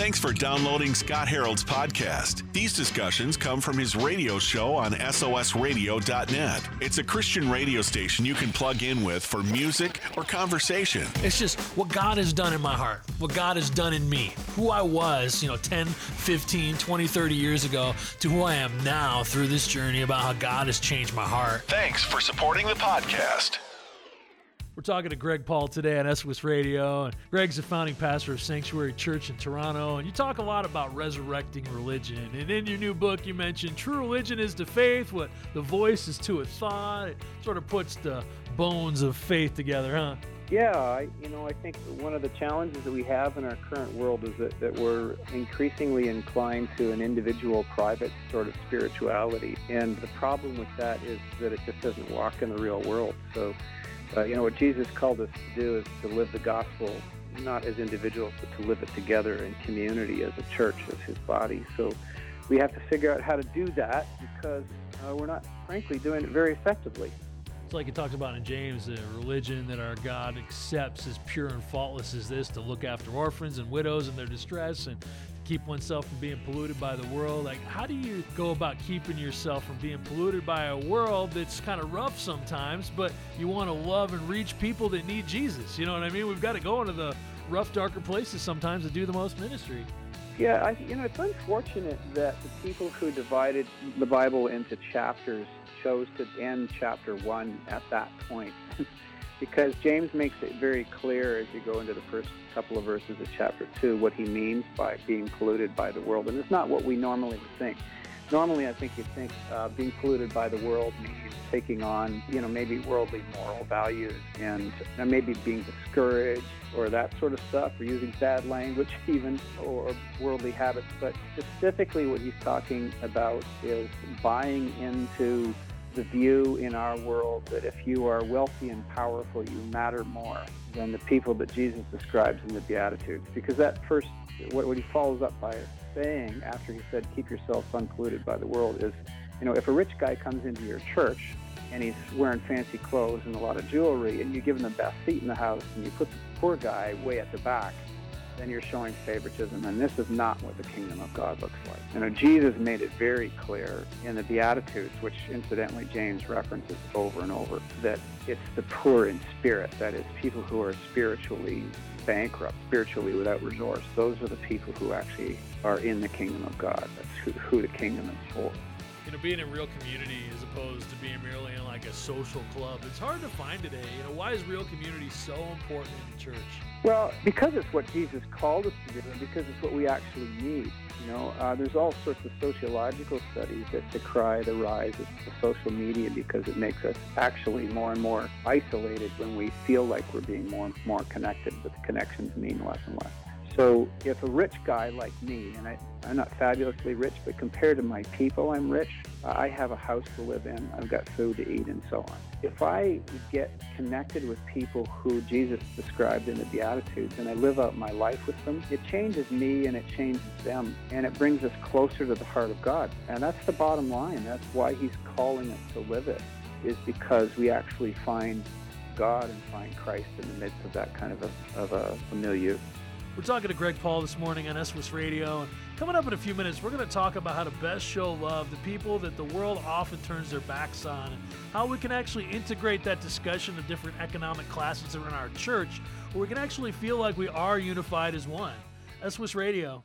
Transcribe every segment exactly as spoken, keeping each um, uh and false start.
Thanks for downloading Scott Harold's podcast. These discussions come from his radio show on S O S radio dot net. It's a Christian radio station you can plug in with for music or conversation. It's just what God has done in my heart, what God has done in me, who I was, you know, ten, fifteen, twenty, thirty years ago to who I am now through this journey about how God has changed my heart. Thanks for supporting the podcast. We're talking to Greg Paul today on S O S Radio, and Greg's the founding pastor of Sanctuary Church in Toronto, and you talk a lot about resurrecting religion. And in your new book, you mentioned true religion is to faith, what the voice is to a thought. It sort of puts the bones of faith together, huh? Yeah, I, you know, I think one of the challenges that we have in our current world is that, that we're increasingly inclined to an individual, private sort of spirituality. And the problem with that is that it just doesn't walk in the real world. So, Uh, you know, what Jesus called us to do is to live the gospel, not as individuals, but to live it together in community as a church, as his body. So we have to figure out how to do that because uh, we're not, frankly, doing it very effectively. It's like he talks about in James, the religion that our God accepts as pure and faultless as this, to look after orphans and widows in their distress and keep oneself from being polluted by the world. Like, how do you go about keeping yourself from being polluted by a world that's kind of rough sometimes, but you want to love and reach people that need Jesus? You know what I mean? We've got to go into the rough, darker places sometimes to do the most ministry. Yeah, I, you know, it's unfortunate that the people who divided the Bible into chapters chose to end chapter one at that point. Because James makes it very clear as you go into the first couple of verses of chapter two what he means by being polluted by the world. And it's not what we normally would think. Normally, I think you'd think uh, being polluted by the world means taking on, you know, maybe worldly moral values and, and maybe being discouraged or that sort of stuff, or using bad language even, or worldly habits. But specifically what he's talking about is buying into the view in our world that if you are wealthy and powerful, you matter more than the people that Jesus describes in the Beatitudes. Because that first, what, what he follows up by saying after he said, keep yourself unpolluted by the world, is, you know, if a rich guy comes into your church and he's wearing fancy clothes and a lot of jewelry, and you give him the best seat in the house and you put the poor guy way at the back, then you're showing favoritism, and this is not what the kingdom of God looks like. You know, Jesus made it very clear in the Beatitudes, which incidentally James references over and over, that it's the poor in spirit, that is, people who are spiritually bankrupt, spiritually without resource. Those are the people who actually are in the kingdom of God. That's who, who the kingdom is for. You know, being in real community as opposed to being merely in like a social club, it's hard to find today. You know, why is real community so important in the church? Well, because it's what Jesus called us to do, and because it's what we actually need. You know, uh, there's all sorts of sociological studies that decry the rise of social media because it makes us actually more and more isolated when we feel like we're being more and more connected, but the connections mean less and less. So if a rich guy like me, and I, I'm not fabulously rich, but compared to my people, I'm rich. I have a house to live in. I've got food to eat and so on. If I get connected with people who Jesus described in the Beatitudes and I live out my life with them, it changes me and it changes them. And it brings us closer to the heart of God. And that's the bottom line. That's why he's calling us to live it, is because we actually find God and find Christ in the midst of that kind of a, of a, a milieu. We're talking to Greg Paul this morning on S O S Radio, and coming up in a few minutes, we're going to talk about how to best show love to people that the world often turns their backs on, and how we can actually integrate that discussion of different economic classes that are in our church, where we can actually feel like we are unified as one. S O S Radio.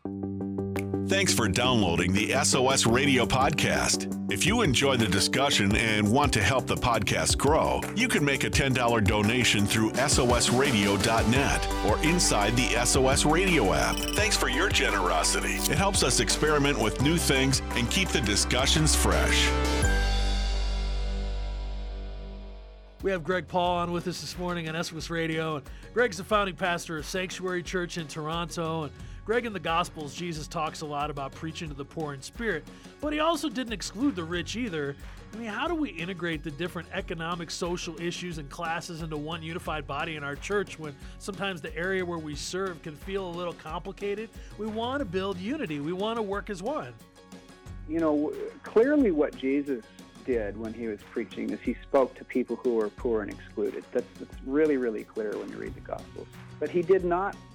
Thanks for downloading the S O S Radio podcast. If you enjoy the discussion and want to help the podcast grow, you can make a ten dollars donation through S O S radio dot net or inside the S O S Radio app. Thanks for your generosity. It helps us experiment with new things and keep the discussions fresh. We have Greg Paul on with us this morning on S O S Radio. And Greg's the founding pastor of Sanctuary Church in Toronto. And Greg, in the Gospels, Jesus talks a lot about preaching to the poor in spirit, but he also didn't exclude the rich either. I mean, how do we integrate the different economic, social issues and classes into one unified body in our church when sometimes the area where we serve can feel a little complicated? We want to build unity. We want to work as one. You know, clearly what Jesus did when he was preaching is he spoke to people who were poor and excluded. That's, that's really, really clear when you read the Gospels. But he did not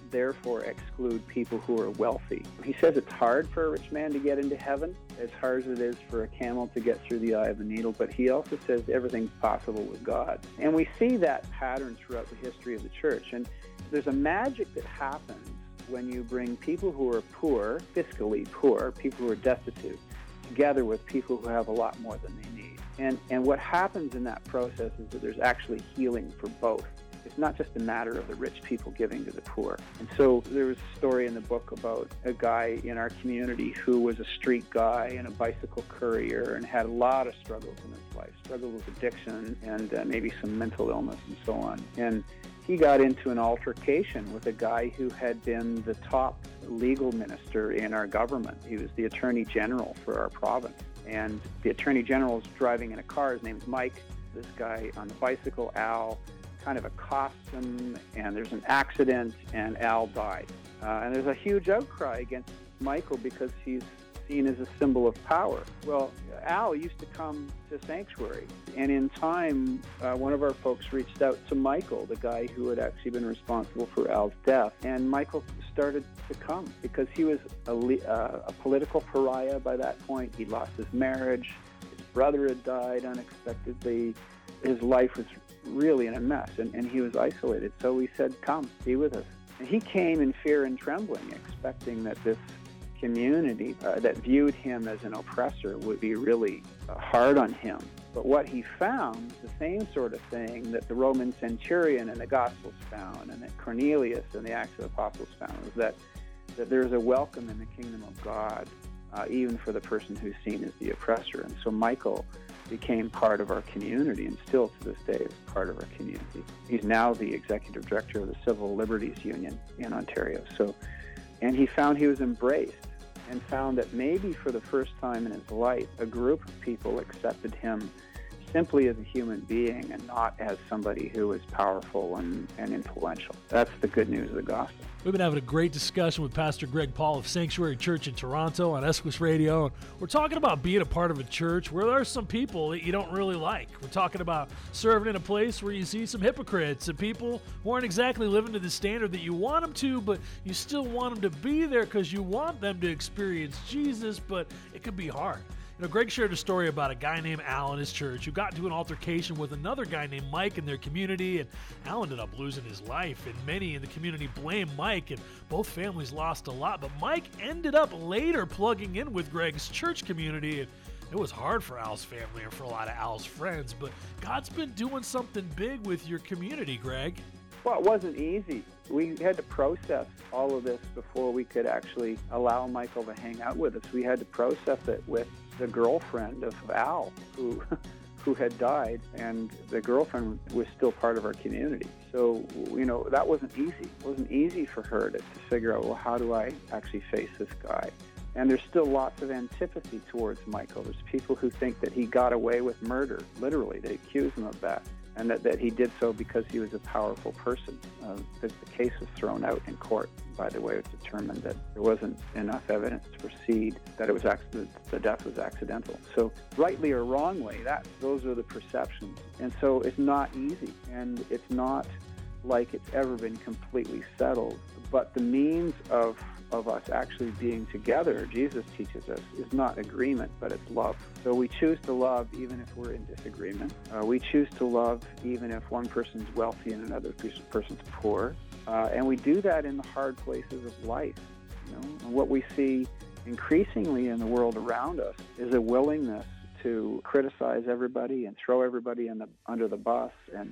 therefore exclude people who are wealthy. He says it's hard for a rich man to get into heaven, as hard as it is for a camel to get through the eye of a needle, but he also says everything's possible with God. And we see that pattern throughout the history of the church. And there's a magic that happens when you bring people who are poor, fiscally poor, people who are destitute, together with people who have a lot more than they need. And, and what happens in that process is that there's actually healing for both. It's not just a matter of the rich people giving to the poor. And so there was a story in the book about a guy in our community who was a street guy and a bicycle courier and had a lot of struggles in his life, struggled with addiction and uh, maybe some mental illness and so on. And he got into an altercation with a guy who had been the top legal minister in our government. He was the attorney general for our province. And the attorney general is driving in a car. His name's Mike. This guy on the bicycle, Al, kind of accosts him, and there's an accident, and Al died. Uh, and there's a huge outcry against Michael because he's seen as a symbol of power. Well, Al used to come to Sanctuary, and in time, uh, one of our folks reached out to Michael, the guy who had actually been responsible for Al's death, and Michael started to come because he was a, uh, a political pariah by that point. He lost his marriage, his brother had died unexpectedly, his life was really in a mess, and, and he was isolated. So we said, come, be with us. And he came in fear and trembling, expecting that this community uh, that viewed him as an oppressor would be really uh, hard on him. But what he found, the same sort of thing that the Roman centurion in the Gospels found, and that Cornelius in the Acts of the Apostles found, was that, that there's a welcome in the kingdom of God, uh, even for the person who's seen as the oppressor. And so Michael became part of our community, and still to this day is part of our community. He's now the executive director of the Civil Liberties Union in Ontario. So, and he found he was embraced, and found that maybe for the first time in his life, a group of people accepted him simply as a human being and not as somebody who was powerful and, and influential. That's the good news of the gospel. We've been having a great discussion with Pastor Greg Paul of Sanctuary Church in Toronto on S W S Radio. And we're talking about being a part of a church where there are some people that you don't really like. We're talking about serving in a place where you see some hypocrites and people who aren't exactly living to the standard that you want them to, but you still want them to be there because you want them to experience Jesus, but it could be hard. You know, Greg shared a story about a guy named Al in his church who got into an altercation with another guy named Mike in their community, and Al ended up losing his life, and many in the community blamed Mike, and both families lost a lot, but Mike ended up later plugging in with Greg's church community, and it was hard for Al's family and for a lot of Al's friends, but God's been doing something big with your community, Greg. Well, it wasn't easy. We had to process all of this before we could actually allow Michael to hang out with us. We had to process it with the girlfriend of Al, who who had died, and the girlfriend was still part of our community. So, you know, that wasn't easy. It wasn't easy for her to, to figure out, well, how do I actually face this guy? And there's still lots of antipathy towards Michael. There's people who think that he got away with murder, literally. They accuse him of that. And that, that he did so because he was a powerful person. Uh, the, the case was thrown out in court. By the way, it was determined that there wasn't enough evidence to proceed that it was accident, the death was accidental. So, rightly or wrongly, that those are the perceptions. And so it's not easy, and it's not like it's ever been completely settled. But the means of of us actually being together, Jesus teaches us, is not agreement, but it's love. So we choose to love even if we're in disagreement. Uh, we choose to love even if one person's wealthy and another person's poor. Uh, and we do that in the hard places of life. You know? And what we see increasingly in the world around us is a willingness to criticize everybody and throw everybody in the, under the bus, and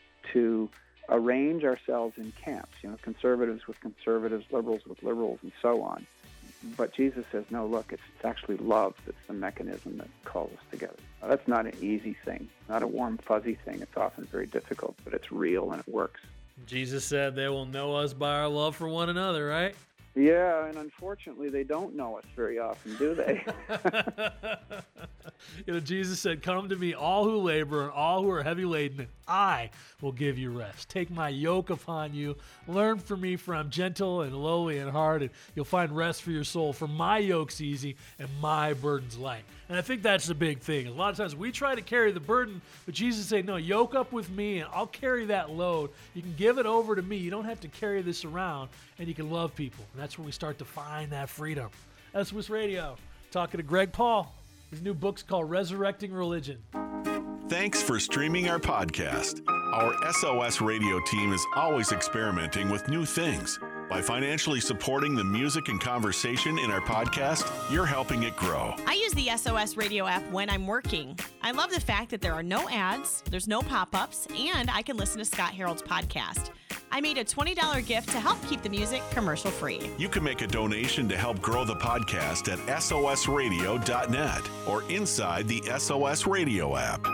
to arrange ourselves in camps, you know, conservatives with conservatives, liberals with liberals, and so on. But Jesus says, no, look, it's, it's actually love that's the mechanism that calls us together. Now, that's not an easy thing, not a warm, fuzzy thing. It's often very difficult, but it's real and it works. Jesus said they will know us by our love for one another, right? Yeah, and unfortunately, they don't know us very often, do they? You know, Jesus said, "Come to me, all who labor and all who are heavy laden, and I will give you rest. Take my yoke upon you. Learn from me, for I'm gentle and lowly in heart, and you'll find rest for your soul. For my yoke's easy and my burden's light." And I think that's the big thing. A lot of times we try to carry the burden, but Jesus said, "No, yoke up with me, and I'll carry that load. You can give it over to me. You don't have to carry this around, and you can love people." And that's when we start to find that freedom. S O S Radio, talking to Greg Paul. His new book's called Resurrecting Religion. Thanks for streaming our podcast. Our S O S Radio team is always experimenting with new things. By financially supporting the music and conversation in our podcast, you're helping it grow. I use the S O S Radio app when I'm working. I love the fact that there are no ads, there's no pop-ups, and I can listen to Scott Harold's podcast. I made a twenty dollars gift to help keep the music commercial-free. You can make a donation to help grow the podcast at S O S radio dot net or inside the S O S Radio app.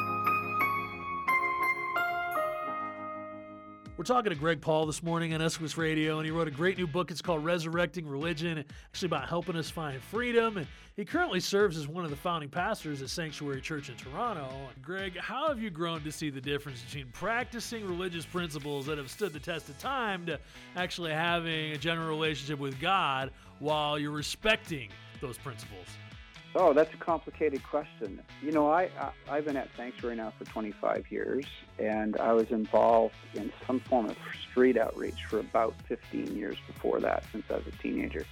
We're talking to Greg Paul this morning on S O S Radio, and he wrote a great new book. It's called Resurrecting Religion, actually about helping us find freedom. And he currently serves as one of the founding pastors at Sanctuary Church in Toronto. Greg, how have you grown to see the difference between practicing religious principles that have stood the test of time to actually having a general relationship with God while you're respecting those principles? Oh, that's a complicated question. You know, I, I, I've been at Sanctuary now for twenty-five years, and I was involved in some form of street outreach for about fifteen years before that, since I was a teenager.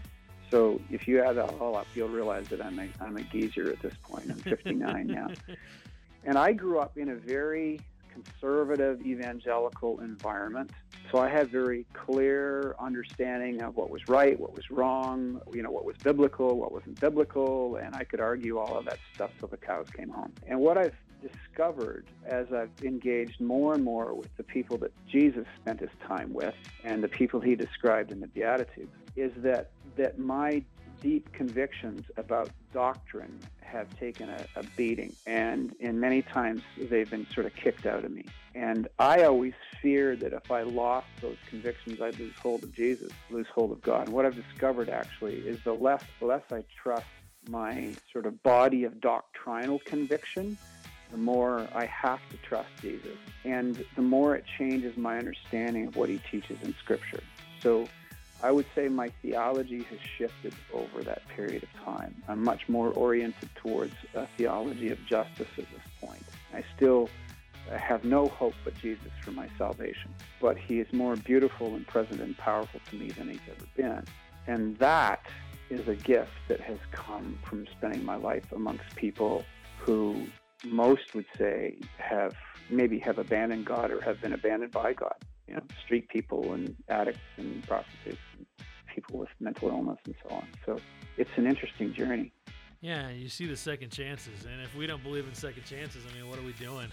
So if you add that all up, you'll realize that I'm a, I'm a geezer at this point. I'm fifty-nine now. And I grew up in a very conservative evangelical environment. So I had very clear understanding of what was right, what was wrong, you know, what was biblical, what wasn't biblical, and I could argue all of that stuff till the cows came home. And what I've discovered as I've engaged more and more with the people that Jesus spent his time with and the people he described in the Beatitudes is that, that my deep convictions about doctrine have taken a, a beating, and in many times they've been sort of kicked out of me. And I always feared that if I lost those convictions, I'd lose hold of Jesus, lose hold of God. And what I've discovered actually is the less, the less I trust my sort of body of doctrinal conviction, the more I have to trust Jesus, and the more it changes my understanding of what he teaches in Scripture. So I would say my theology has shifted over that period of time. I'm much more oriented towards a theology of justice at this point. I still have no hope but Jesus for my salvation, but he is more beautiful and present and powerful to me than he's ever been. And that is a gift that has come from spending my life amongst people who most would say have maybe have abandoned God or have been abandoned by God. You know, street people and addicts and prostitutes and people with mental illness and so on. So it's an interesting journey. Yeah, you see the second chances, and if we don't believe in second chances, I mean, what are we doing?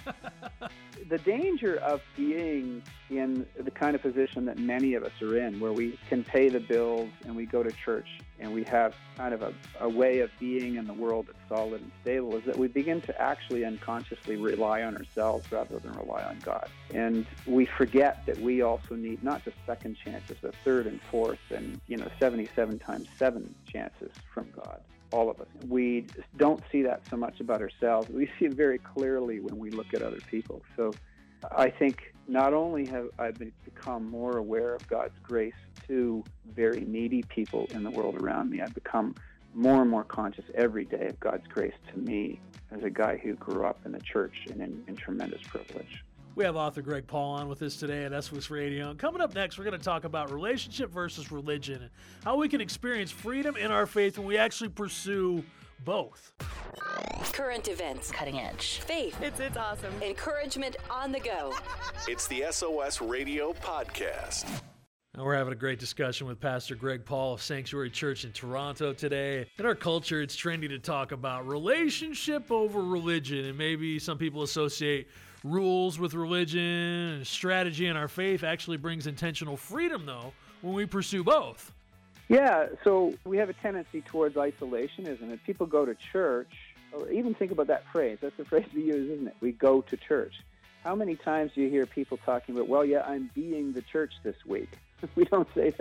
The danger of being in the kind of position that many of us are in, where we can pay the bills and we go to church and we have kind of a, a way of being in the world that's solid and stable, is that we begin to actually unconsciously rely on ourselves rather than rely on God. And we forget that we also need not just second chances, but third and fourth and, you know, seventy-seven times seven chances from God. All of us. We don't see that so much about ourselves. We see it very clearly when we look at other people. So I think not only have I become more aware of God's grace to very needy people in the world around me, I've become more and more conscious every day of God's grace to me as a guy who grew up in the church and in, in tremendous privilege. We have author Greg Paul on with us today at S O S Radio. And coming up next, we're going to talk about relationship versus religion and how we can experience freedom in our faith when we actually pursue both. Current events, cutting edge, faith, it's it's awesome, encouragement on the go. It's the S O S Radio Podcast. Now we're having a great discussion with Pastor Greg Paul of Sanctuary Church in Toronto today. In our culture, it's trendy to talk about relationship over religion, and maybe some people associate rules with religion, and strategy in our faith actually brings intentional freedom, though, when we pursue both. Yeah, so we have a tendency towards isolationism. If people go to church, or even think about that phrase, that's the phrase we use, isn't it? We go to church. How many times do you hear people talking about, well, yeah, I'm being the church this week? We don't say that.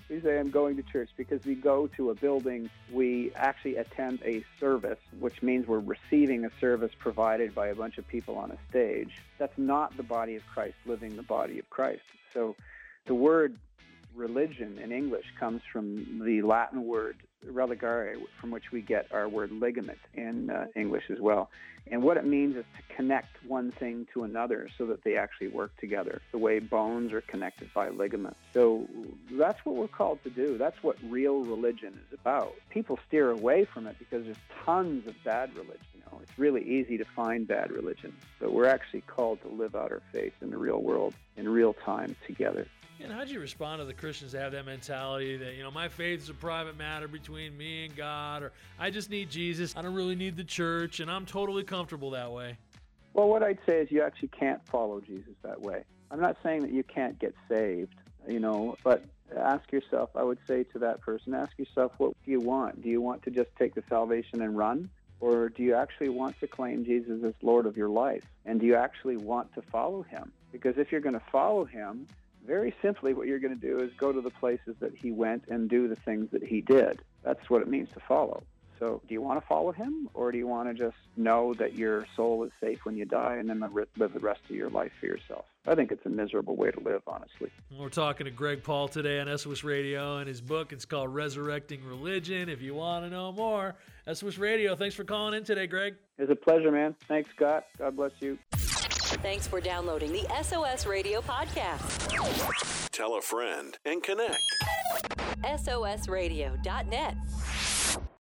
We say, I'm going to church, because we go to a building, we actually attend a service, which means we're receiving a service provided by a bunch of people on a stage. That's not the body of Christ living the body of Christ. So the word religion in English comes from the Latin word religare, from which we get our word ligament in uh, English as well. And what it means is to connect one thing to another so that they actually work together, the way bones are connected by ligaments. So that's what we're called to do. That's what real religion is about. People steer away from it because there's tons of bad religion. You know, it's really easy to find bad religion, but we're actually called to live out our faith in the real world, in real time, together. And how'd you respond to the Christians that have that mentality that, you know, my faith is a private matter between me and God, or I just need Jesus, I don't really need the church, and I'm totally comfortable that way? Well, what I'd say is you actually can't follow Jesus that way. I'm not saying that you can't get saved, you know, but ask yourself, I would say to that person, ask yourself, what do you want? Do you want to just take the salvation and run? Or do you actually want to claim Jesus as Lord of your life? And do you actually want to follow him? Because if you're going to follow him, very simply, what you're going to do is go to the places that he went and do the things that he did. That's what it means to follow. So do you want to follow him, or do you want to just know that your soul is safe when you die and then live the rest of your life for yourself? I think it's a miserable way to live, honestly. We're talking to Greg Paul today on S O S Radio, and his book, it's called Resurrecting Religion. If you want to know more, S O S Radio. Thanks for calling in today, Greg. It's a pleasure, man. Thanks, Scott. God bless you. Thanks for downloading the S O S Radio podcast. Tell a friend and connect. S O S radio dot net.